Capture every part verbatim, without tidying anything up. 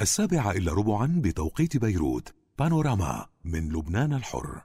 السابعة إلا ربعا بتوقيت بيروت. بانوراما من لبنان الحر.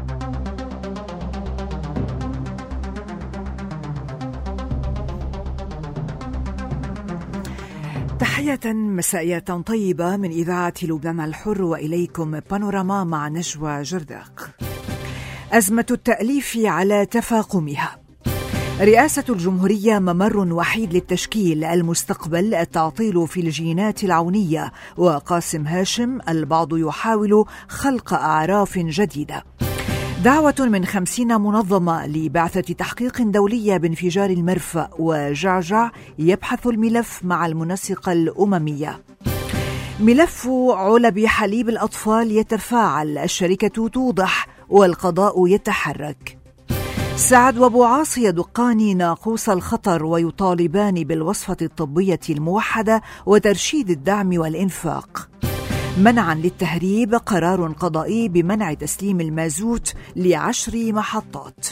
تحية مسائية طيبة من إذاعة لبنان الحر، وإليكم بانوراما مع نجوى جرداق. أزمة التأليف على تفاقمها. رئاسة الجمهورية ممر وحيد للتشكيل، المستقبل التعطيل في الجينات العونية، وقاسم هاشم البعض يحاول خلق أعراف جديدة. دعوة من خمسين منظمة لبعثة تحقيق دولية بانفجار المرفأ، وجعجع يبحث الملف مع المنسقة الأممية. ملف علب حليب الأطفال يتفاعل، الشركة توضح والقضاء يتحرك. سعد وابو عاص يدقان ناقوس الخطر ويطالبان بالوصفة الطبية الموحدة وترشيد الدعم والإنفاق. منعا للتهريب، قرار قضائي بمنع تسليم المازوت لعشر محطات.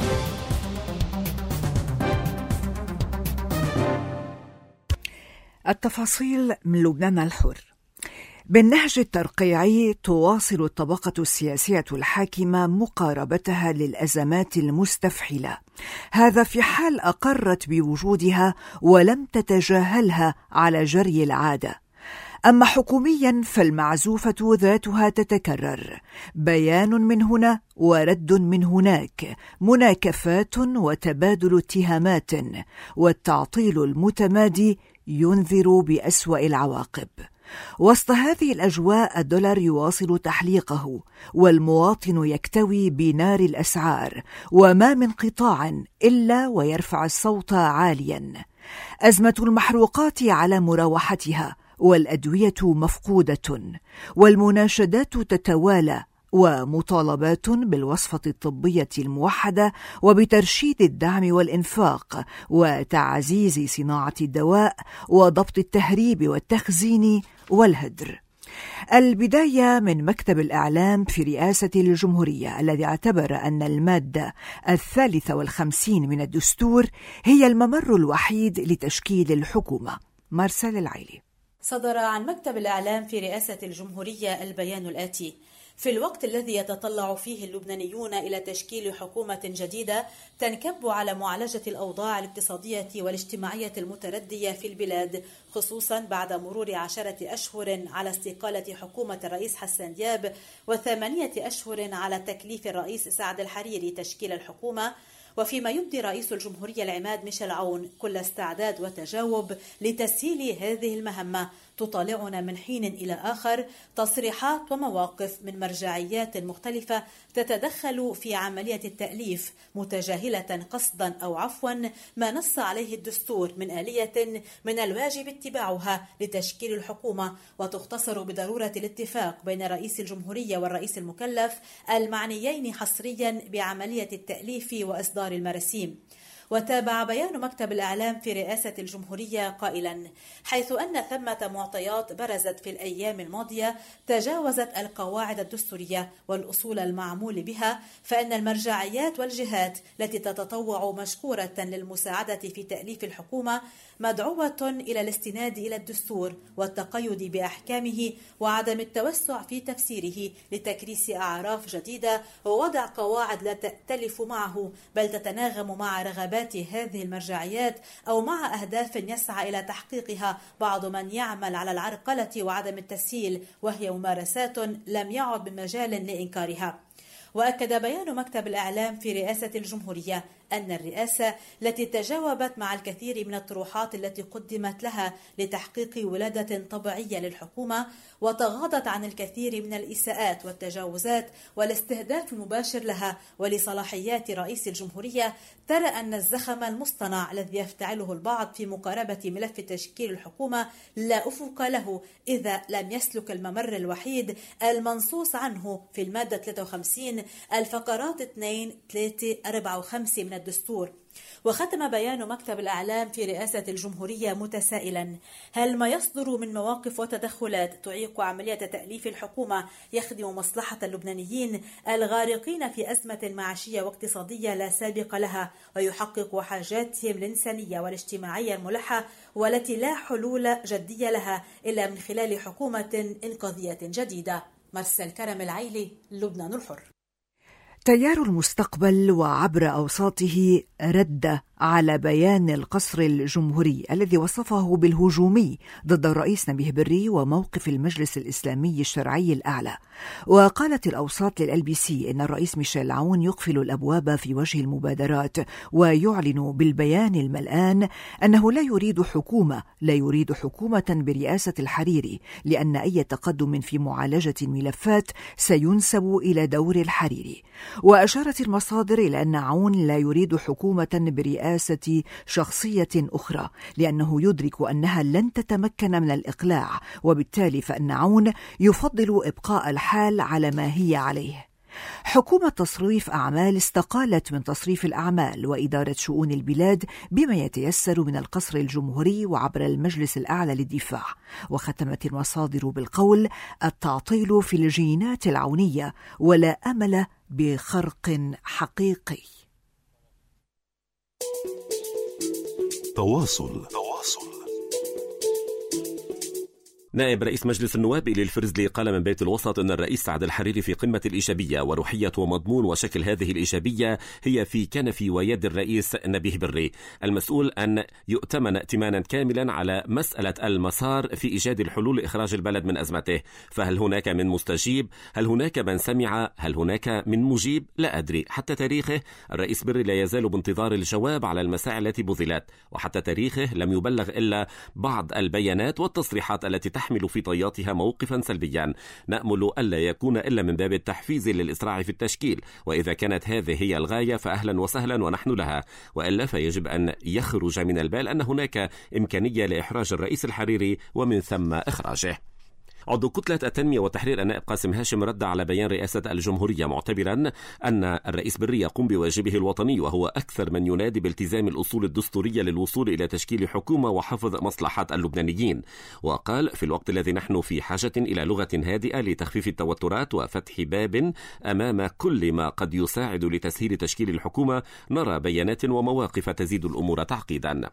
التفاصيل من لبنان الحر. بالنهج الترقيعي تواصل الطبقة السياسية الحاكمة مقاربتها للأزمات المستفحلة، هذا في حال أقرت بوجودها ولم تتجاهلها على جري العادة. أما حكوميا فالمعزوفة ذاتها تتكرر، بيان من هنا ورد من هناك، مناكفات وتبادل اتهامات، والتعطيل المتمادي ينذر بأسوأ العواقب. وسط هذه الأجواء الدولار يواصل تحليقه، والمواطن يكتوي بنار الأسعار، وما من قطاع إلا ويرفع الصوت عاليا. أزمة المحروقات على مراوحتها، والأدوية مفقودة، والمناشدات تتوالى، ومطالبات بالوصفة الطبية الموحدة وبترشيد الدعم والإنفاق وتعزيز صناعة الدواء وضبط التهريب والتخزين والهدر. البداية من مكتب الإعلام في رئاسة الجمهورية، الذي اعتبر أن المادة الثالثة والخمسين من الدستور هي الممر الوحيد لتشكيل الحكومة. مارسيل العيلي. صدر عن مكتب الإعلام في رئاسة الجمهورية البيان الآتي: في الوقت الذي يتطلع فيه اللبنانيون إلى تشكيل حكومة جديدة تنكب على معالجة الأوضاع الاقتصادية والاجتماعية المتردية في البلاد، خصوصا بعد مرور عشرة أشهر على استقالة حكومة الرئيس حسن دياب وثمانية أشهر على تكليف الرئيس سعد الحريري تشكيل الحكومة، وفيما يبدي رئيس الجمهورية العماد ميشيل عون كل استعداد وتجاوب لتسهيل هذه المهمة، تطالعنا من حين إلى آخر تصريحات ومواقف من مرجعيات مختلفة تتدخل في عملية التأليف، متجاهلة قصدا أو عفوا ما نص عليه الدستور من آلية من الواجب اتباعها لتشكيل الحكومة، وتختصر بضرورة الاتفاق بين رئيس الجمهورية والرئيس المكلف المعنيين حصريا بعملية التأليف وإصدار المراسيم. وتابع بيان مكتب الإعلام في رئاسة الجمهورية قائلا: حيث أن ثمة معطيات برزت في الأيام الماضية تجاوزت القواعد الدستورية والأصول المعمول بها، فإن المرجعيات والجهات التي تتطوع مشكورة للمساعدة في تأليف الحكومة مدعوة إلى الاستناد إلى الدستور والتقيد بأحكامه وعدم التوسع في تفسيره لتكريس أعراف جديدة ووضع قواعد لا تأتلف معه بل تتناغم مع رغبات هذه المرجعيات أو مع أهداف يسعى إلى تحقيقها بعض من يعمل على العرقلة وعدم التسهيل، وهي ممارسات لم يعد بمجال لإنكارها. وأكد بيان مكتب الإعلام في رئاسة الجمهورية أن الرئاسة التي تجاوبت مع الكثير من الطروحات التي قدمت لها لتحقيق ولادة طبيعية للحكومة، وتغاضت عن الكثير من الإساءات والتجاوزات والاستهداف المباشر لها ولصلاحيات رئيس الجمهورية، ترى أن الزخم المصطنع الذي يفتعله البعض في مقاربة ملف تشكيل الحكومة لا أفق له إذا لم يسلك الممر الوحيد المنصوص عنه في المادة ثلاثة وخمسين الفقرات اثنين ثلاثة أربعة وخمسة من الدستور، وختم بيان مكتب الإعلام في رئاسة الجمهورية متسائلا: هل ما يصدر من مواقف وتدخلات تعيق عملية تأليف الحكومة يخدم مصلحة اللبنانيين الغارقين في أزمة معيشية واقتصادية لا سابق لها، ويحقق حاجاتهم الإنسانية والاجتماعية الملحة والتي لا حلول جدية لها إلا من خلال حكومة إنقاذية جديدة؟ مرسل كرم العيلي، لبنان الحر. تيار المستقبل وعبر أوساطه رد على بيان القصر الجمهوري الذي وصفه بالهجومي ضد الرئيس نبيه بري وموقف المجلس الإسلامي الشرعي الأعلى. وقالت الأوساط للإل بي سي إن الرئيس ميشيل عون يقفل الأبواب في وجه المبادرات، ويعلن بالبيان الملآن أنه لا يريد حكومة لا يريد حكومة برئاسة الحريري، لأن أي تقدم في معالجة الملفات سينسب إلى دور الحريري. وأشارت المصادر إلى أن عون لا يريد حكومة برئاسة شخصية أخرى، لأنه يدرك أنها لن تتمكن من الإقلاع، وبالتالي فإن عون يفضل إبقاء الحال على ما هي عليه. حكومة تصريف أعمال استقالت من تصريف الأعمال وإدارة شؤون البلاد بما يتيسر من القصر الجمهوري وعبر المجلس الأعلى للدفاع. وختمت المصادر بالقول: التعطيل في الجينات العونية ولا أمل بخرق حقيقي. تواصل تواصل نائب رئيس مجلس النواب إلي الفرزلي قال من بيت الوسط أن الرئيس سعد الحريري في قمة الإيجابية، وروحية ومضمون وشكل هذه الإيجابية هي في كنف ويد الرئيس نبيه بري، المسؤول أن يؤتمن ائتمانا كاملا على مسألة المسار في إيجاد الحلول لإخراج البلد من أزمته. فهل هناك من مستجيب؟ هل هناك من سمع؟ هل هناك من مجيب؟ لا أدري. حتى تاريخه الرئيس بري لا يزال بانتظار الجواب على المسائل التي بذلت، وحتى تاريخه لم يبلغ إلا بعض البيانات والتصريحات التي تحمل في طياتها موقفا سلبيا. نأمل ألا يكون إلا من باب التحفيز للإسراع في التشكيل، وإذا كانت هذه هي الغاية فأهلا وسهلا ونحن لها، وإلا فيجب أن يخرج من البال أن هناك إمكانية لإحراج الرئيس الحريري ومن ثم إخراجه. عضو كتلة التنمية والتحرير النائب قاسم هاشم رد على بيان رئاسة الجمهورية معتبرا أن الرئيس بري يقوم بواجبه الوطني، وهو أكثر من ينادي بالتزام الأصول الدستورية للوصول إلى تشكيل حكومة وحفظ مصلحة اللبنانيين. وقال: في الوقت الذي نحن في حاجة إلى لغة هادئة لتخفيف التوترات وفتح باب أمام كل ما قد يساعد لتسهيل تشكيل الحكومة، نرى بيانات ومواقف تزيد الأمور تعقيدا.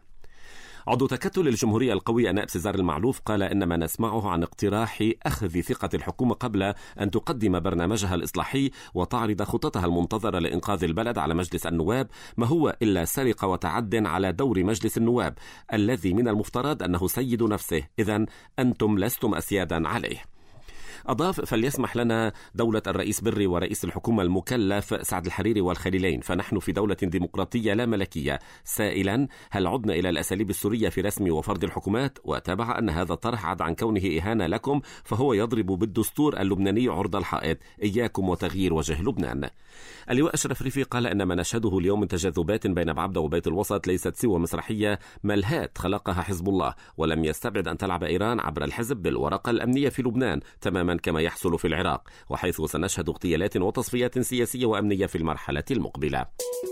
عضو تكتل الجمهورية القوي النائب سيزار المعلوف قال إن ما نسمعه عن اقتراح أخذ ثقة الحكومة قبل أن تقدم برنامجها الإصلاحي وتعرض خططها المنتظرة لإنقاذ البلد على مجلس النواب ما هو إلا سرقة وتعد على دور مجلس النواب الذي من المفترض أنه سيد نفسه، إذن أنتم لستم أسيادا عليه. أضاف: فليسمح لنا دولة الرئيس بري ورئيس الحكومة المكلف سعد الحريري والخليلين، فنحن في دولة ديمقراطية لا ملكية، سائلا: هل عدنا إلى الأساليب السورية في رسم وفرض الحكومات؟ وتابع أن هذا الطرح عدا عن كونه إهانة لكم فهو يضرب بالدستور اللبناني عرض الحائط، إياكم وتغيير وجه لبنان. اللواء أشرف رفيق قال إن ما نشهده اليوم من تجاذبات بين بعبدة وبيت الوسط ليست سوى مسرحية ملهات خلقها حزب الله، ولم يستبعد أن تلعب إيران عبر الحزب بالورقة الأمنية في لبنان تماما كما يحصل في العراق، وحيث سنشهد اغتيالات وتصفيات سياسية وأمنية في المرحلة المقبلة.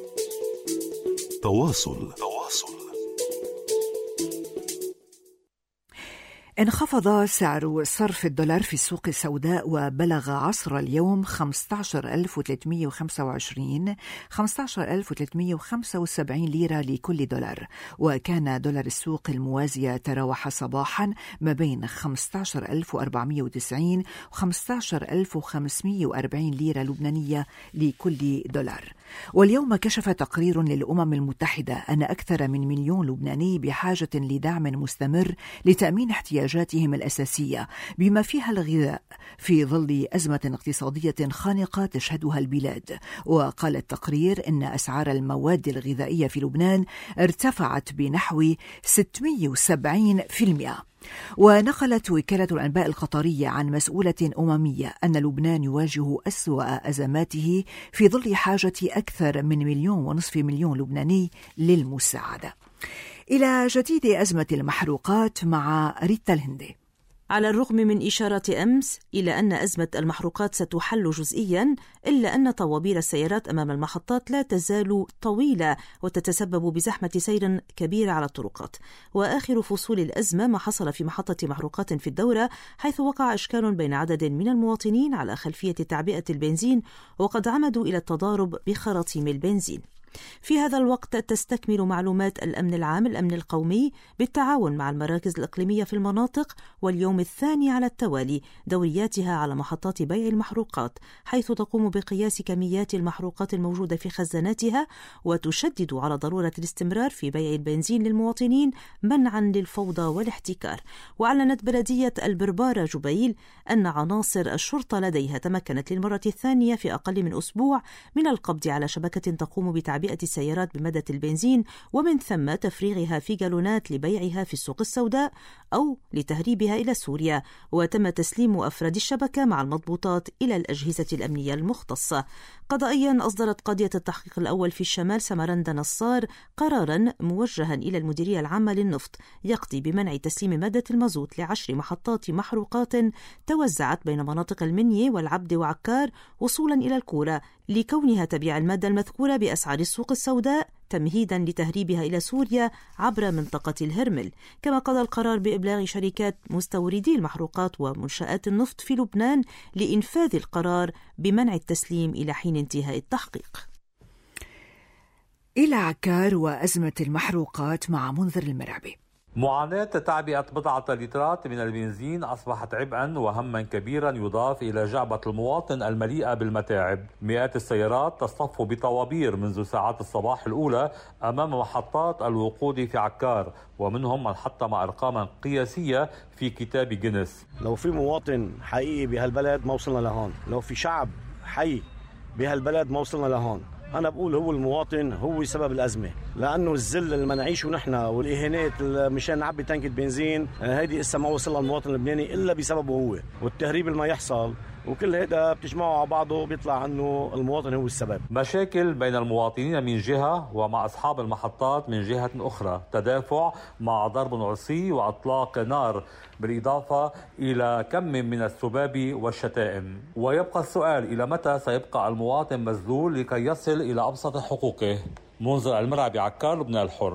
تواصل تواصل انخفض سعر صرف الدولار في السوق السوداء وبلغ عصر اليوم خمسة عشر ألف وثلاثمئة وخمسة وعشرين خمسة عشر ألف وثلاثمئة وخمسة وسبعين ليرة لكل دولار. وكان دولار السوق الموازية تراوح صباحا ما بين خمسة عشر ألف وأربعمئة وتسعين وخمسة عشر ألف وخمسمئة وأربعين ليرة لبنانية لكل دولار. واليوم كشف تقرير للأمم المتحدة أن أكثر من مليون لبناني بحاجة لدعم مستمر لتأمين احتياجاتهم الأساسية بما فيها الغذاء في ظل أزمة اقتصادية خانقة تشهدها البلاد. وقال التقرير إن أسعار المواد الغذائية في لبنان ارتفعت بنحو ستمئة وسبعين بالمئة. ونقلت وكالة الأنباء القطرية عن مسؤولة أممية أن لبنان يواجه أسوأ أزماته في ظل حاجة أكثر من مليون ونصف مليون لبناني للمساعدة. إلى جديد أزمة المحروقات مع ريتا الهندي. على الرغم من إشارات أمس إلى أن أزمة المحروقات ستحل جزئياً، إلا أن طوابير السيارات أمام المحطات لا تزال طويلة وتتسبب بزحمة سير كبيرة على الطرقات. وآخر فصول الأزمة ما حصل في محطة محروقات في الدورة، حيث وقع إشكال بين عدد من المواطنين على خلفية تعبئة البنزين، وقد عمدوا إلى التضارب بخراطيم البنزين. في هذا الوقت تستكمل معلومات الأمن العام الأمن القومي بالتعاون مع المراكز الإقليمية في المناطق واليوم الثاني على التوالي دورياتها على محطات بيع المحروقات، حيث تقوم بقياس كميات المحروقات الموجودة في خزاناتها، وتشدد على ضرورة الاستمرار في بيع البنزين للمواطنين منعا للفوضى والاحتكار. وأعلنت بلدية البربارة جبيل أن عناصر الشرطة لديها تمكنت للمرة الثانية في أقل من أسبوع من القبض على شبكة تقوم بتعبئة بيئة السيارات بمادة البنزين، ومن ثم تفريغها في جالونات لبيعها في السوق السوداء أو لتهريبها إلى سوريا. وتم تسليم أفراد الشبكة مع المضبوطات إلى الأجهزة الأمنية المختصة. قضائيا أصدرت قاضية التحقيق الأول في الشمال سمرند نصار قرارا موجها إلى المديرية العامة للنفط يقضي بمنع تسليم مادة المازوت لعشر محطات محروقات توزعت بين مناطق المنية والعبد وعكار وصولا إلى الكورة، لكونها تبيع المادة المذكورة بأسعار السوق السوداء تمهيدا لتهريبها إلى سوريا عبر منطقة الهرمل. كما قضى القرار بإبلاغ شركات مستوردي المحروقات ومنشآت النفط في لبنان لإنفاذ القرار بمنع التسليم إلى حين انتهاء التحقيق. إلى عكار وأزمة المحروقات مع منذر المرعبي. معاناة تعبئة بضعة لترات من البنزين أصبحت عبئا وهما كبيرا يضاف إلى جعبة المواطن المليئة بالمتاعب. مئات السيارات تصطف بطوابير منذ ساعات الصباح الأولى أمام محطات الوقود في عكار، ومنهم من حطم أرقاما قياسية في كتاب جينيس. لو في مواطن حقيقي بهالبلد ما وصلنا لهون، لو في شعب حي بهالبلد ما وصلنا لهون. أنا بقول هو المواطن هو سبب الأزمة، لأنه الذل اللي منعيشه نحن والإهانات مشان نعبي تانكة بنزين هيدي إسا ما وصلها المواطن اللبناني إلا بسببه هو، والتهريب اللي ما يحصل وكل هذا بتجمعه على بعضه بيطلع عنه المواطن هو السبب. مشاكل بين المواطنين من جهة ومع أصحاب المحطات من جهة أخرى، تدافع مع ضرب عصي وأطلاق نار، بالإضافة إلى كم من السباب والشتائم. ويبقى السؤال إلى متى سيبقى المواطن مذلول لكي يصل إلى أبسط حقوقه. منذر المرعبي، عكار، لبنان الحر.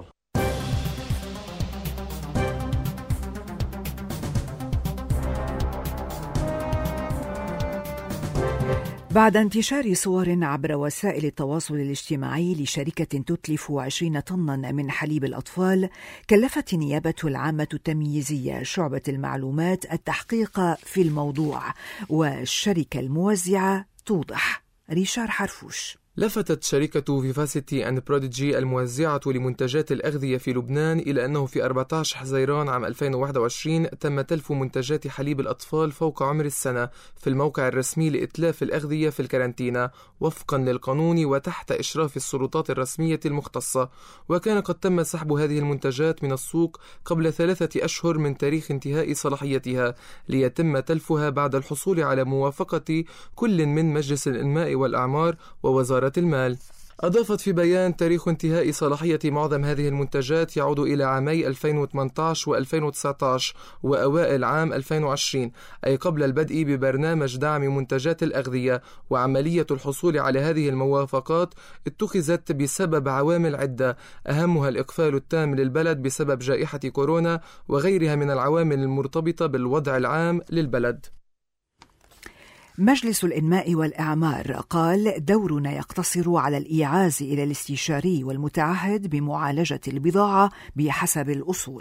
بعد انتشار صور عبر وسائل التواصل الاجتماعي لشركة تتلف عشرين طنا من حليب الأطفال، كلفت النيابة العامة التمييزية شعبة المعلومات التحقيق في الموضوع، والشركة الموزعة توضح. ريشار حرفوش. لفتت شركة فيفاسيتي أند بروديجي الموزعة لمنتجات الأغذية في لبنان إلى أنه في أربعة عشر حزيران عام ألفين وواحد وعشرين تم تلف منتجات حليب الأطفال فوق عمر السنة في الموقع الرسمي لإتلاف الأغذية في الكارنتينا وفقا للقانون وتحت إشراف السلطات الرسمية المختصة. وكان قد تم سحب هذه المنتجات من السوق قبل ثلاثة أشهر من تاريخ انتهاء صلاحيتها، ليتم تلفها بعد الحصول على موافقة كل من مجلس الإنماء والأعمار ووزارة المال. أضافت في بيان تاريخ انتهاء صلاحية معظم هذه المنتجات يعود إلى عامي ألفين وثمانية عشر وألفين وتسعة عشر وأوائل عام ألفين وعشرين، أي قبل البدء ببرنامج دعم منتجات الأغذية. وعملية الحصول على هذه الموافقات اتخذت بسبب عوامل عدة، أهمها الإقفال التام للبلد بسبب جائحة كورونا وغيرها من العوامل المرتبطة بالوضع العام للبلد. مجلس الإنماء والإعمار قال: دورنا يقتصر على الإيعاز إلى الاستشاري والمتعهد بمعالجة البضاعة بحسب الأصول.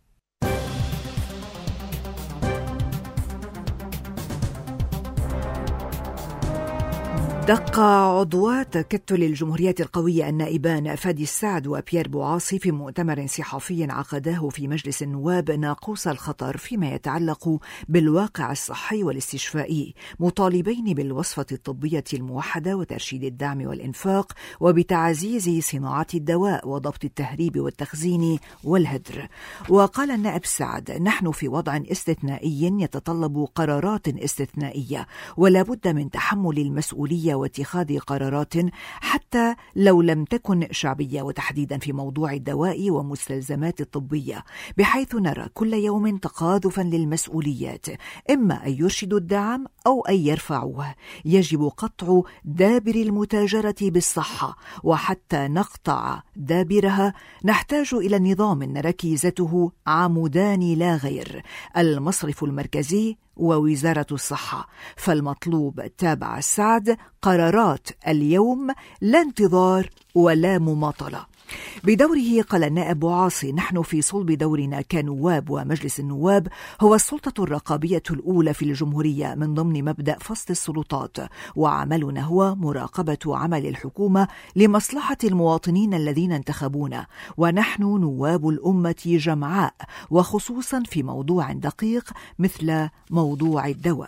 دق عضوا تكتل الجمهورية القوية النائبان فادي السعد وبيير بوعاصي في مؤتمر صحفي عقداه في مجلس النواب ناقوس الخطر فيما يتعلق بالواقع الصحي والاستشفائي، مطالبين بالوصفة الطبية الموحدة وترشيد الدعم والإنفاق وبتعزيز صناعة الدواء وضبط التهريب والتخزين والهدر. وقال النائب سعد: نحن في وضع استثنائي يتطلب قرارات استثنائية، ولا بد من تحمل المسؤولية التوعية واتخاذ قرارات حتى لو لم تكن شعبية، وتحديدا في موضوع الدواء ومستلزمات الطبية، بحيث نرى كل يوم تقاذفا للمسؤوليات، إما أن يرشدوا الدعم أو أن يرفعوه. يجب قطع دابر المتاجرة بالصحة، وحتى نقطع دابرها نحتاج إلى نظام ركيزته عمودان لا غير: المصرف المركزي ووزارة الصحة. فالمطلوب تابع السعد قرارات اليوم، لا انتظار ولا مماطلة. بدوره قال النائب عاصي: نحن في صلب دورنا كنواب، ومجلس النواب هو السلطة الرقابية الأولى في الجمهورية من ضمن مبدأ فصل السلطات، وعملنا هو مراقبة عمل الحكومة لمصلحة المواطنين الذين انتخبونا، ونحن نواب الأمة جمعاء، وخصوصا في موضوع دقيق مثل موضوع الدواء.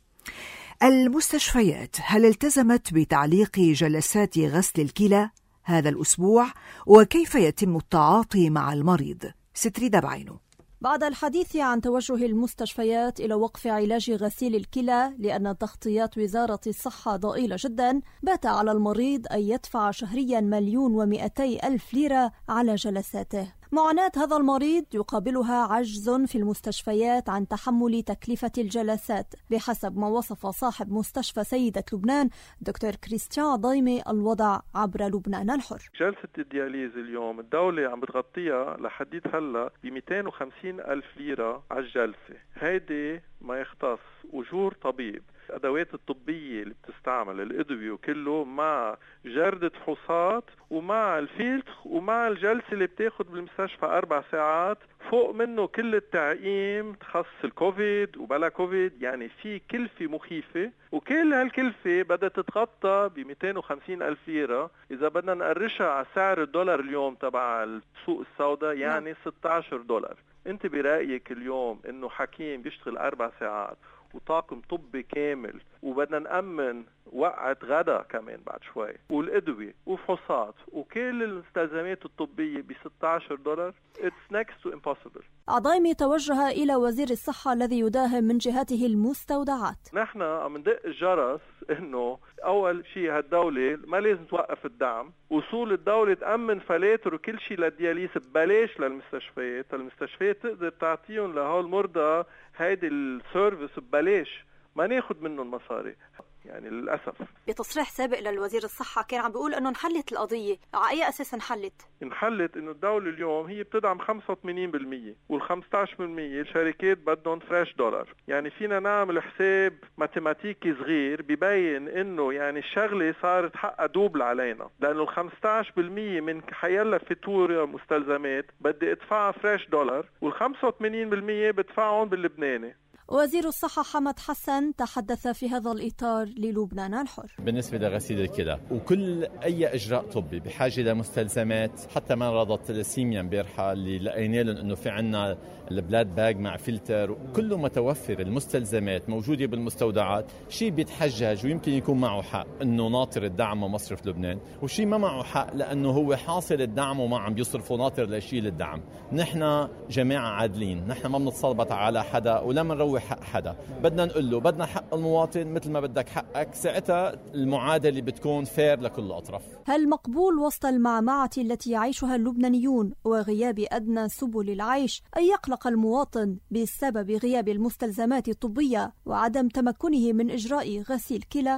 المستشفيات هل التزمت بتعليق جلسات غسل الكلى هذا الأسبوع؟ وكيف يتم التعاطي مع المريض؟ ستريدة بعينه. بعد الحديث عن توجه المستشفيات إلى وقف علاج غسيل الكلى لأن تغطيات وزارة الصحة ضئيلة جدا، بات على المريض أن يدفع شهريا مليون ومئتي ألف ليرة على جلساته. معاناة هذا المريض يقابلها عجز في المستشفيات عن تحمل تكلفة الجلسات، بحسب ما وصف صاحب مستشفى سيدة لبنان دكتور كريستيان عضيمي الوضع عبر لبنان الحر. جلسة الدياليز اليوم الدولة عم بتغطيها لحديت هلا ب مئتين وخمسين ألف ليرة على الجلسة. هيدي ما يختص أجور طبيب، الأدوات الطبية اللي بتستعمل، الأدوية وكله، مع جردة فحوصات، ومع الفيلتر، ومع الجلسة اللي بتاخد بالمستشفى أربع ساعات، فوق منه كل التعقيم تخص الكوفيد وبلا كوفيد. يعني في كلفة مخيفة، وكل هالكلفة بدها تتغطى ب مئتين وخمسين ألف ليرة. إذا بدنا نقرشها على سعر الدولار اليوم تبع السوق السوداء يعني ستة عشر دولار. انت برأيك اليوم انه حكيم بيشتغل أربع ساعات وطاقم طبي كامل، وبدنا نأمن وقعة غدا كمان بعد شوي، والأدوية وفحوصات وكل المستلزمات الطبية ب ستة عشر دولار؟ It's next to impossible. عضيمي توجه إلى وزير الصحة الذي يداهم من جهته المستودعات. نحن عم ندق الجرس إنه أول شيء هالدولة ما لازم توقف الدعم، وصول الدولة تأمن فلاتر وكل شيء للدياليز ببلاش للمستشفيات. المستشفيات تقدر تعطيهم لهول المرضى هيدي السيرفيس ببلاش، ما ناخد منهم مصاري. يعني للأسف بتصريح سابق للوزير الصحة كان عم بيقول انه انحلت القضية. على اي اساس انحلت؟ انحلت انه الدولة اليوم هي بتدعم خمسة وثمانين بالمية، وال15 بالمية الشركات بدهم فريش دولار. يعني فينا نعمل حساب ماتيماتيكي صغير ببين انه يعني الشغلة صارت حقها دوبل علينا، لانه ال15 بالمية من حيلا فاتورة مستلزمات بدي ادفعها فريش دولار، وال85 بالمية بدفعهم باللبناني. وزير الصحة حمد حسن تحدث في هذا الإطار للبنان الحر. بالنسبة لغسيل الكلى وكل أي إجراء طبي بحاجة لمستلزمات، حتى من رضا الثلاسيميا امبارحة اللي لقينا لهم إنه في عنا البلاد باج مع فلتر، كله متوفر، المستلزمات موجودة بالمستودعات. شيء بيتحجج ويمكن يكون معه حق إنه ناطر الدعم ومصرف لبنان، وشيء ما معه حق لأنه هو حاصل الدعم وما عم بيصرفوا ناطر ليشيل الدعم. نحن جماعة عادلين، نحن ما بنتصلبط على حدا ولا منروح حق حدا. بدنا نقول له بدنا حق المواطن مثل ما بدك حقك، ساعتها المعادلة بتكون فير لكل الأطراف. هل مقبول وسط المعمعة التي يعيشها اللبنانيون وغياب أدنى سبل العيش أن يقلق المواطن بسبب غياب المستلزمات الطبية وعدم تمكنه من إجراء غسيل كلى؟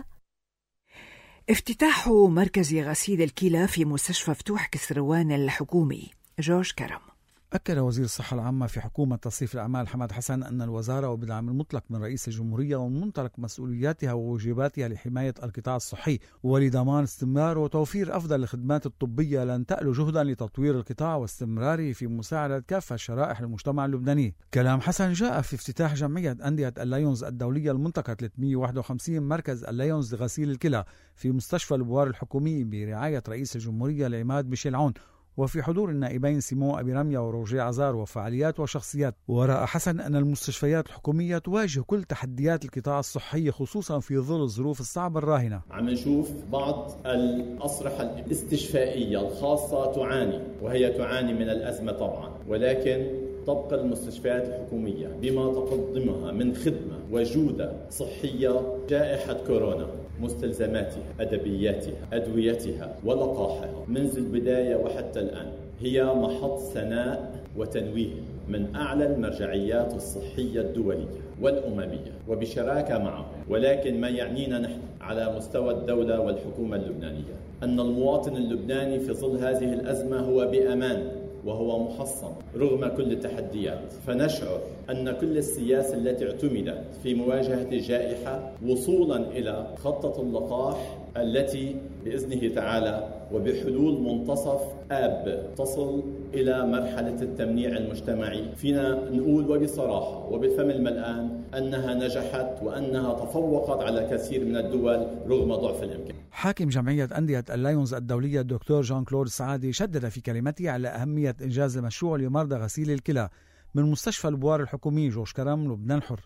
افتتاح مركز غسيل الكلى في مستشفى فتوح كسروان الحكومي. جورج كرم. أكد وزير الصحة العامة في حكومة تصريف الأعمال حمد حسن أن الوزارة وبدعم المطلق من رئيس الجمهورية ومن منطلق مسؤولياتها وواجباتها لحماية القطاع الصحي ولضمان استمرار وتوفير أفضل الخدمات الطبية لن تألو جهدا لتطوير القطاع واستمراره في مساعدة كافة شرائح المجتمع اللبناني. كلام حسن جاء في افتتاح جمعية أندية الليونز الدولية المنطقة ثلاثمئة وواحد وخمسين مركز الليونز لغسيل الكلى في مستشفى البوار الحكومي برعاية رئيس الجمهورية العماد ميشيل عون، وفي حضور النائبين سيمون أبي رمية وروجي عزار وفعاليات وشخصيات. ورأى حسن أن المستشفيات الحكومية تواجه كل تحديات القطاع الصحي خصوصا في ظل الظروف الصعبة الراهنة. عم نشوف بعض الأصرحة الاستشفائية الخاصة تعاني، وهي تعاني من الأزمة طبعا، ولكن تبقى المستشفيات الحكومية بما تقدمها من خدمة وجودة صحية. جائحة كورونا مستلزماتها، أدبياتها، أدويتها ولقاحها منذ البداية وحتى الآن هي محط ثناء وتنويه من أعلى المرجعيات الصحية الدولية والأممية وبشراكة معهم. ولكن ما يعنينا نحن على مستوى الدولة والحكومة اللبنانية أن المواطن اللبناني في ظل هذه الأزمة هو بأمان وهو محصن رغم كل التحديات. فنشعر أن كل السياسة التي اعتمدت في مواجهة الجائحة وصولا إلى خطة اللقاح التي بإذنه تعالى وبحلول منتصف آب تصل إلى مرحلة التمنيع المجتمعي، فينا نقول وبصراحة وبالفم الملآن أنها نجحت وأنها تفوقت على كثير من الدول رغم ضعف الإمكان. حاكم جمعية أندية اللايونز الدولية الدكتور جان كلود سعادي شدد في كلمته على أهمية إنجاز المشروع لمرضى غسيل الكلى. من مستشفى البوار الحكومي جوش كرم، لبنان الحر.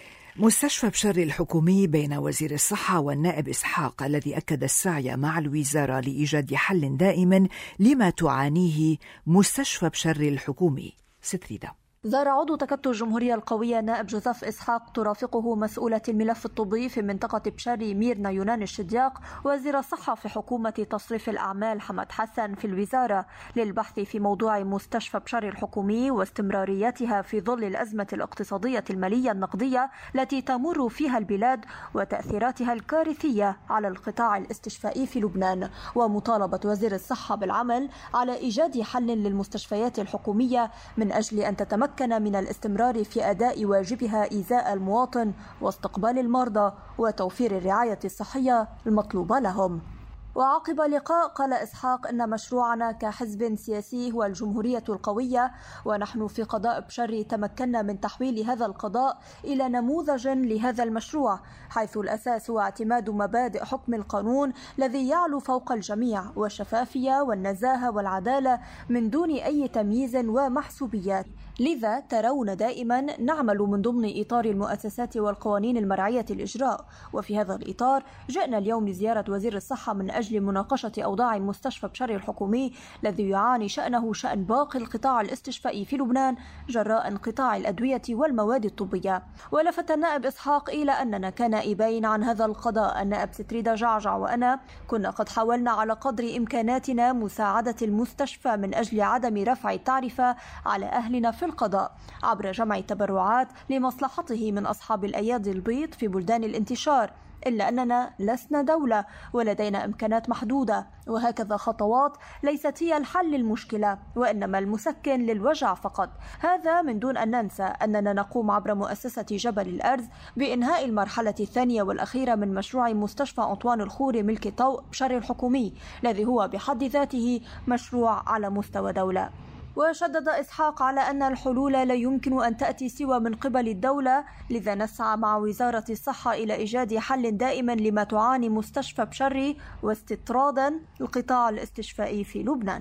مستشفى بشري الحكومي بين وزير الصحة والنائب إسحاق الذي أكد السعي مع الوزارة لإيجاد حل دائم لما تعانيه مستشفى بشري الحكومي. ستريدة. زار عضو تكتل الجمهورية القوية نائب جوزيف إسحاق ترافقه مسؤولة الملف الطبي في منطقة بشري ميرنا يونان الشدياق وزير الصحة في حكومة تصريف الأعمال حمد حسن في الوزارة للبحث في موضوع مستشفى بشري الحكومي واستمراريتها في ظل الأزمة الاقتصادية المالية النقدية التي تمر فيها البلاد وتأثيراتها الكارثية على القطاع الاستشفائي في لبنان، ومطالبة وزير الصحة بالعمل على إيجاد حل للمستشفيات الحكومية من أجل أن تتمكن كان من الاستمرار في أداء واجبها إيذاء المواطن واستقبال المرضى وتوفير الرعاية الصحية المطلوبة لهم. وعقب لقاء قال إسحاق إن مشروعنا كحزب سياسي هو الجمهورية القوية، ونحن في قضاء بشري تمكنا من تحويل هذا القضاء إلى نموذج لهذا المشروع، حيث الأساس هو اعتماد مبادئ حكم القانون الذي يعلو فوق الجميع والشفافية والنزاهة والعدالة من دون أي تمييز ومحسوبيات. لذا ترون دائما نعمل من ضمن إطار المؤسسات والقوانين المرعية الإجراء، وفي هذا الإطار جئنا اليوم لزيارة وزير الصحة من أجل مناقشة أوضاع مستشفى بشري الحكومي الذي يعاني شأنه شأن باقي القطاع الاستشفائي في لبنان جراء انقطاع الأدوية والمواد الطبية. ولفت النائب إسحاق إلى أننا كنائبين عن هذا القضاء النائب ستريدة جعجع وأنا كنا قد حاولنا على قدر إمكاناتنا مساعدة المستشفى من أجل عدم رفع التعرفة على أهلنا في القضاء عبر جمع تبرعات لمصلحته من أصحاب الأيادي البيض في بلدان الانتشار، إلا أننا لسنا دولة ولدينا إمكانات محدودة، وهكذا خطوات ليست هي الحل للمشكلة وإنما المسكن للوجع فقط. هذا من دون أن ننسى أننا نقوم عبر مؤسسة جبل الأرز بإنهاء المرحلة الثانية والأخيرة من مشروع مستشفى أنطوان الخوري ملك طوق بشري الحكومي الذي هو بحد ذاته مشروع على مستوى دولة. وشدد إسحاق على أن الحلول لا يمكن أن تأتي سوى من قبل الدولة، لذا نسعى مع وزارة الصحة إلى إيجاد حل دائم لما تعاني مستشفى بشري واستطرادا القطاع الاستشفائي في لبنان.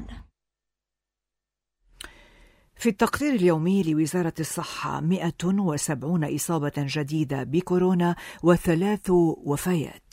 في التقرير اليومي لوزارة الصحة مئة وسبعين إصابة جديدة بكورونا وثلاث وفيات.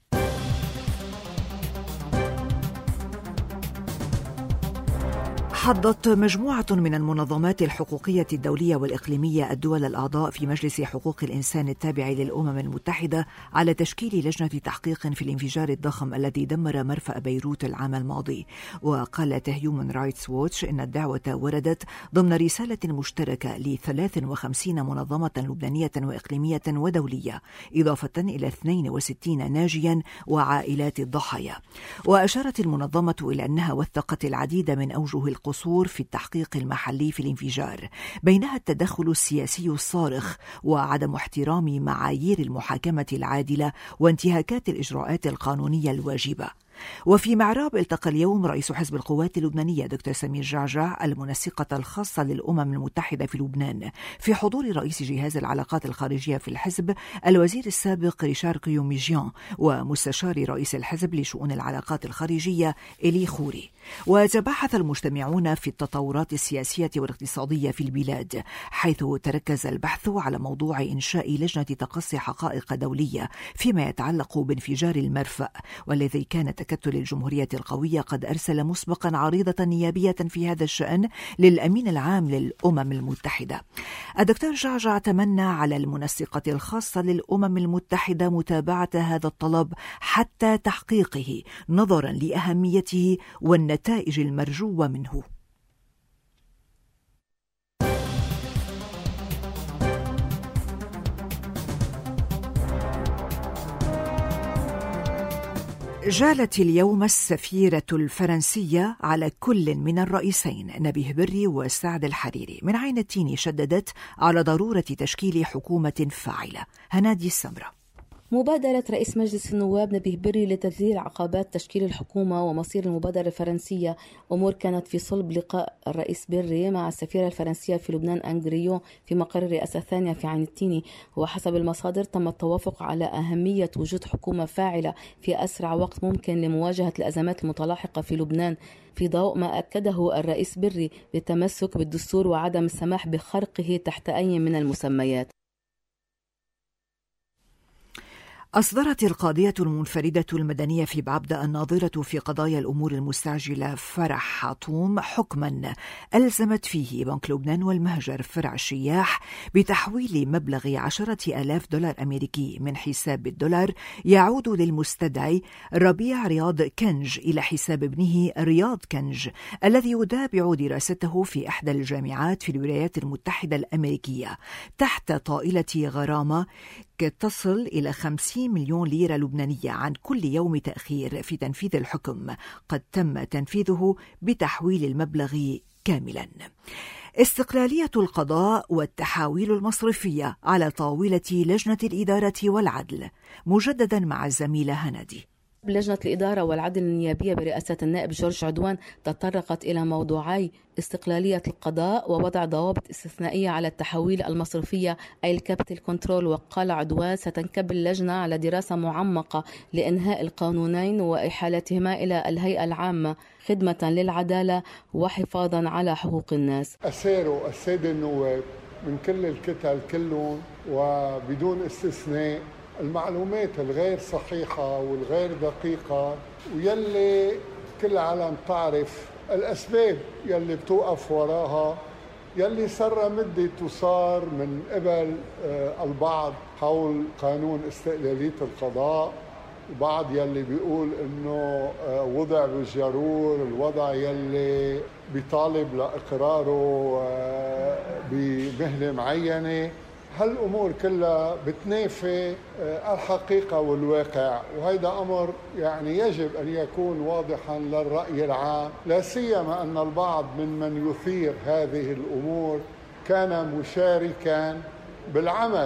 حضت مجموعة من المنظمات الحقوقية الدولية والإقليمية الدول الأعضاء في مجلس حقوق الإنسان التابع للأمم المتحدة على تشكيل لجنة تحقيق في الانفجار الضخم الذي دمر مرفأ بيروت العام الماضي. وقالت هيومن رايتس ووتش إن الدعوة وردت ضمن رسالة مشتركة ل ثلاث وخمسين منظمة لبنانية وإقليمية ودولية، إضافة إلى اثنين وستين ناجيا وعائلات الضحايا. وأشارت المنظمة إلى أنها وثقت العديد من أوجه القصور في التحقيق المحلي في الانفجار، بينها التدخل السياسي الصارخ وعدم احترام معايير المحاكمة العادلة وانتهاكات الإجراءات القانونية الواجبة. وفي معراب التقى اليوم رئيس حزب القوات اللبنانية دكتور سمير جعجع المنسقة الخاصة للأمم المتحدة في لبنان في حضور رئيس جهاز العلاقات الخارجية في الحزب الوزير السابق ريشار كيوميجيان ومستشار رئيس الحزب لشؤون العلاقات الخارجية إلي خوري. وتباحث المجتمعون في التطورات السياسية والاقتصادية في البلاد، حيث تركز البحث على موضوع إنشاء لجنة تقصي حقائق دولية فيما يتعلق بانفجار المرفأ والذي كان تكلم تكتل الجمهورية القوية قد أرسل مسبقا عريضة نيابية في هذا الشأن للأمين العام للأمم المتحدة. الدكتور جعجع تمنى على المنسقة الخاصة للأمم المتحدة متابعة هذا الطلب حتى تحقيقه نظرا لأهميته والنتائج المرجوة منه. جالت اليوم السفيرة الفرنسية على كل من الرئيسين نبيه بري وسعد الحريري. من عين التين شددت على ضرورة تشكيل حكومة فاعلة. هنادي السمرة. مبادرة رئيس مجلس النواب نبيه بري لتذليل عقبات تشكيل الحكومة ومصير المبادرة الفرنسية أمور كانت في صلب لقاء الرئيس بري مع السفيرة الفرنسية في لبنان أنغريو في مقر الرئاسة الثانية في عين التيني. وحسب المصادر تم التوافق على أهمية وجود حكومة فاعلة في أسرع وقت ممكن لمواجهة الأزمات المتلاحقة في لبنان، في ضوء ما أكده الرئيس بري بالتمسك بالدستور وعدم السماح بخرقه تحت أي من المسميات. أصدرت القاضية المنفردة المدنية في بعبدة الناظرة في قضايا الأمور المستعجلة فرح حطوم حكما ألزمت فيه بنك لبنان والمهجر فرع الشياح بتحويل مبلغ عشرة آلاف دولار أمريكي من حساب الدولار يعود للمستدعي ربيع رياض كنج إلى حساب ابنه رياض كنج الذي يتابع دراسته في إحدى الجامعات في الولايات المتحدة الأمريكية تحت طائلة غرامة تصل إلى خمسين مليون ليرة لبنانية عن كل يوم تأخير في تنفيذ الحكم قد تم تنفيذه بتحويل المبلغ كاملا. استقلالية القضاء والتحاويل المصرفية على طاولة لجنة الإدارة والعدل مجددا مع الزميلة هنادي. لجنة الإدارة والعدل النيابية برئاسة النائب جورج عدوان تطرقت إلى موضوعي استقلالية القضاء ووضع ضوابط استثنائية على التحويل المصرفية أي الكابيتال كنترول. وقال عدوان ستنكب اللجنة على دراسة معمقة لإنهاء القانونين وإحالتهما إلى الهيئة العامة خدمة للعدالة وحفاظا على حقوق الناس. أسيروا السادة النواب من كل الكتل كلهم وبدون استثناء المعلومات الغير صحيحة والغير دقيقة ويلي كل العالم تعرف الأسباب يلي بتوقف وراها يلي سر مدة وصار من قبل البعض حول قانون استقلالية القضاء، وبعض يلي بيقول انه وضع بالجرور الوضع يلي بيطالب لإقراره بمهلة معينة. هالأمور كلها بتنافي الحقيقة والواقع، وهذا أمر يعني يجب أن يكون واضحا للرأي العام، لا سيما أن البعض ممن يثير هذه الأمور كان مشاركا بالعمل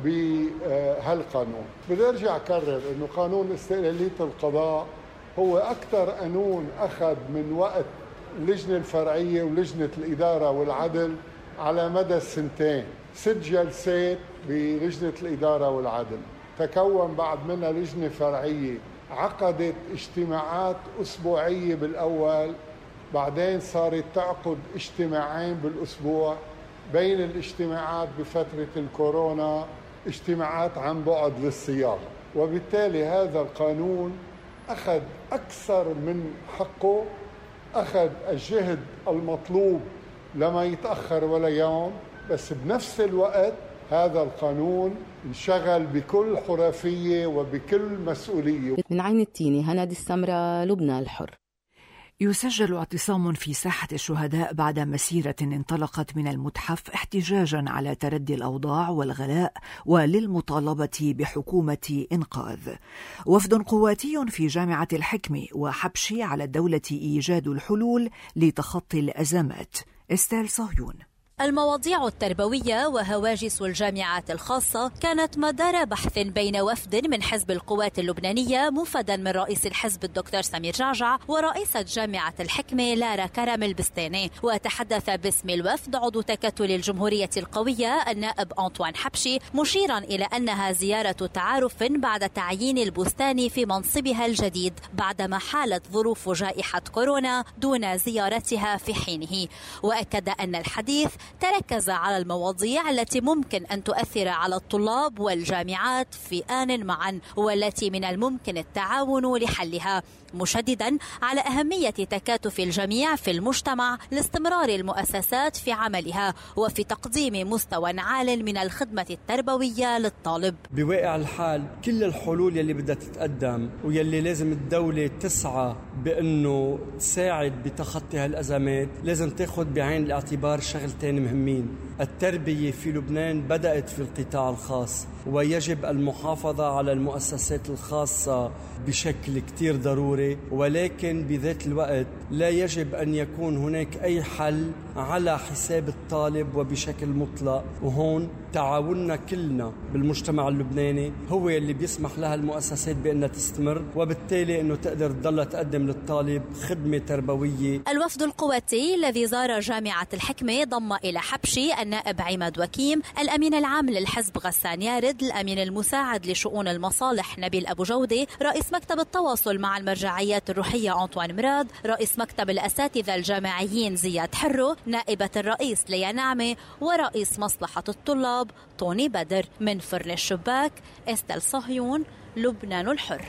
بهالقانون. بدي أرجع أكرر أنه قانون استقلالية القضاء هو أكثر قانون أخذ من وقت اللجنة الفرعية ولجنة الإدارة والعدل على مدى السنتين. ست جلسات بلجنة الإدارة والعدل، تكون بعد منها لجنة فرعية عقدت اجتماعات أسبوعية بالأول، بعدين صارت تعقد اجتماعين بالأسبوع، بين الاجتماعات بفترة الكورونا اجتماعات عن بعد للصياغة. وبالتالي هذا القانون أخذ أكثر من حقه، أخذ الجهد المطلوب لما يتأخر ولا يوم، بس بنفس الوقت هذا القانون انشغل بكل حرفية وبكل مسؤولية. من عين التيني هنادي السمرة، لبنان الحر. يسجل اعتصام في ساحة الشهداء بعد مسيرة انطلقت من المتحف احتجاجا على تردي الأوضاع والغلاء وللمطالبة بحكومة إنقاذ. وفد قواتي في جامعة الحكمة وحبشي على الدولة إيجاد الحلول لتخطي الأزمات. استيل صهيون. المواضيع التربوية وهواجس الجامعات الخاصة كانت مدار بحث بين وفد من حزب القوات اللبنانية مفدا من رئيس الحزب الدكتور سمير جعجع ورئيسة جامعة الحكمة لارا كرم البستاني. وتحدث باسم الوفد عضو تكتل الجمهورية القوية النائب أنطوان حبشي، مشيرا إلى أنها زيارة تعارف بعد تعيين البستاني في منصبها الجديد بعدما حالت ظروف جائحة كورونا دون زيارتها في حينه. وأكد أن الحديث تركز على المواضيع التي ممكن أن تؤثر على الطلاب والجامعات في آن معا والتي من الممكن التعاون لحلها. مشددا على أهمية تكاتف الجميع في المجتمع لاستمرار المؤسسات في عملها وفي تقديم مستوى عال من الخدمة التربوية للطالب. بواقع الحال كل الحلول يلي بدها تتقدم ويلي لازم الدولة تسعى بأنه تساعد بتخطي هالأزمات لازم تاخد بعين الاعتبار شغلتين مهمين. التربية في لبنان بدأت في القطاع الخاص ويجب المحافظة على المؤسسات الخاصة بشكل كتير ضروري، ولكن بذات الوقت لا يجب أن يكون هناك أي حل على حساب الطالب وبشكل مطلق. وهون تعاوننا كلنا بالمجتمع اللبناني هو اللي بيسمح لها المؤسسات بأنها تستمر وبالتالي أنه تقدر تضل تقدم للطالب خدمة تربوية. الوفد القواتي الذي زار جامعة الحكمة ضم إلى حبشي النائب عماد وكيم، الأمين العام للحزب غسان يارد، الأمين المساعد لشؤون المصالح نبيل أبو جودة، رئيس مكتب التواصل مع المرجعيات الروحية أنطوان مراد، رئيس مكتب الأساتذة الجامعيين زياد حرو، نائبة الرئيس ليا نعمة، ورئيس مصلحة الطلاب طوني بدر. من فرن الشباك استل صهيون، لبنان الحر.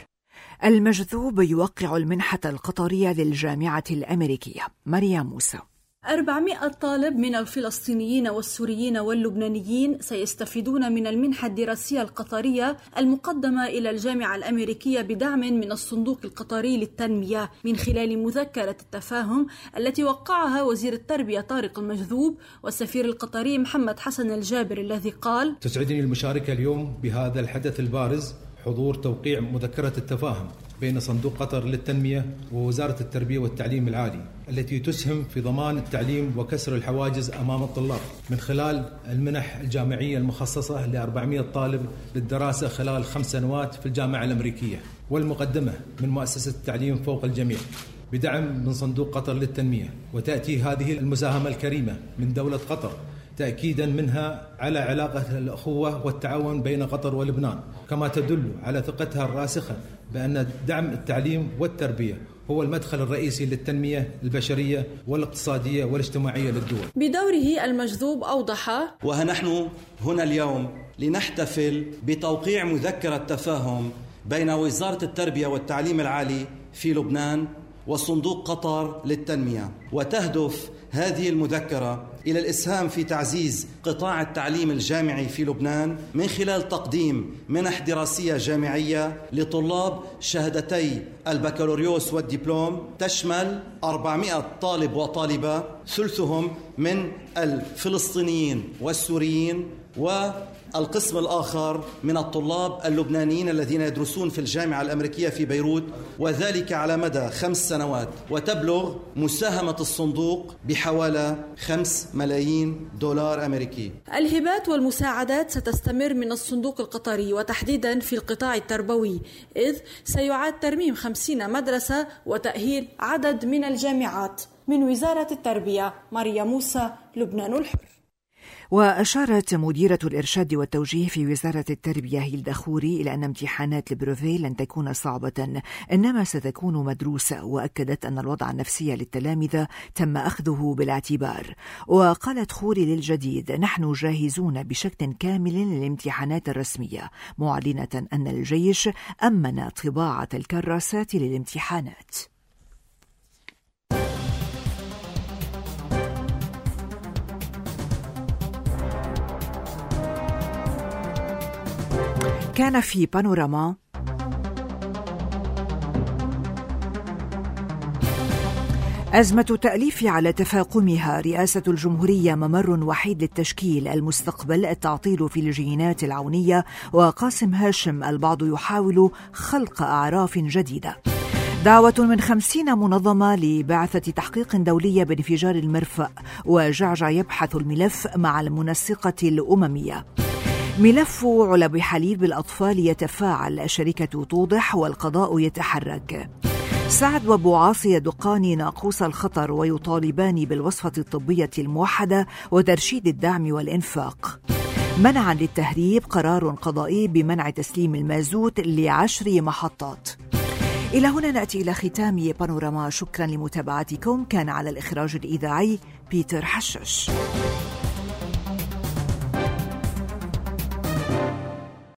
المجذوب يوقع المنحة القطرية للجامعة الأمريكية. مريم موسى. أربعمائة طالب من الفلسطينيين والسوريين واللبنانيين سيستفيدون من المنحة الدراسية القطرية المقدمة إلى الجامعة الأمريكية بدعم من الصندوق القطري للتنمية من خلال مذكرة التفاهم التي وقعها وزير التربية طارق المجذوب والسفير القطري محمد حسن الجابر، الذي قال: تسعدني المشاركة اليوم بهذا الحدث البارز، حضور توقيع مذكرة التفاهم بين صندوق قطر للتنمية ووزارة التربية والتعليم العالي التي تسهم في ضمان التعليم وكسر الحواجز أمام الطلاب من خلال المنح الجامعية المخصصة ل أربعمائة طالب للدراسة خلال خمس سنوات في الجامعة الأمريكية، والمقدمة من مؤسسة التعليم فوق الجميع بدعم من صندوق قطر للتنمية. وتأتي هذه المساهمة الكريمة من دولة قطر تأكيدا منها على علاقة الأخوة والتعاون بين قطر ولبنان، كما تدل على ثقتها الراسخة بأن دعم التعليم والتربية هو المدخل الرئيسي للتنمية البشرية والاقتصادية والاجتماعية للدول. بدوره المجذوب أوضح: ونحن هنا اليوم لنحتفل بتوقيع مذكرة تفاهم بين وزارة التربية والتعليم العالي في لبنان وصندوق قطر للتنمية، وتهدف هذه المذكرة إلى الإسهام في تعزيز قطاع التعليم الجامعي في لبنان من خلال تقديم منح دراسية جامعية لطلاب شهادتي البكالوريوس والدبلوم تشمل أربعمائة طالب وطالبة، ثلثهم من الفلسطينيين والسوريين، والقسم الآخر من الطلاب اللبنانيين الذين يدرسون في الجامعة الأمريكية في بيروت، وذلك على مدى خمس سنوات. وتبلغ مساهمة الصندوق بحوالي خمس ملايين دولار أمريكي. الهبات والمساعدات ستستمر من الصندوق القطري وتحديدا في القطاع التربوي، إذ سيعاد ترميم خمسين مدرسة وتأهيل عدد من الجامعات. من وزارة التربية مريم موسى، لبنان الحر. وأشارت مديرة الإرشاد والتوجيه في وزارة التربية هيلدا خوري إلى أن امتحانات البروفي لن تكون صعبة إنما ستكون مدروسة، وأكدت أن الوضع النفسي للتلامذة تم أخذه بالاعتبار. وقالت خوري للجديد: نحن جاهزون بشكل كامل للامتحانات الرسمية، معلنة أن الجيش أمن طباعة الكراسات للامتحانات. كان في بانوراما أزمة تأليف على تفاقمها رئاسة الجمهورية ممر وحيد للتشكيل، المستقبل التعطيل في الجينات العونية، وقاسم هاشم البعض يحاول خلق أعراف جديدة. دعوة من خمسين منظمة لبعثة تحقيق دولية بانفجار المرفأ، وجعجع يبحث الملف مع المنسقة الأممية. ملف علب حليب الأطفال يتفاعل، شركة توضح والقضاء يتحرك. سعد وابو عاصي يدقان ناقوس الخطر ويطالبان بالوصفة الطبية الموحدة وترشيد الدعم والإنفاق. منعا للتهريب، قرار قضائي بمنع تسليم المازوت لعشر محطات. إلى هنا نأتي إلى ختام بانوراما. شكرا لمتابعتكم. كان على الإخراج الإذاعي بيتر حشش.